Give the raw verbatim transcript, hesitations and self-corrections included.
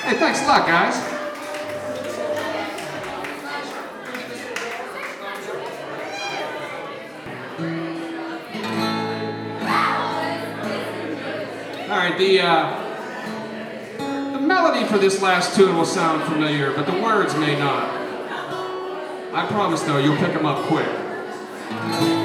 Hey, thanks a lot, guys. All right, the uh, the melody for this last tune will sound familiar, but the words may not. I promise, though, you'll pick them up quick.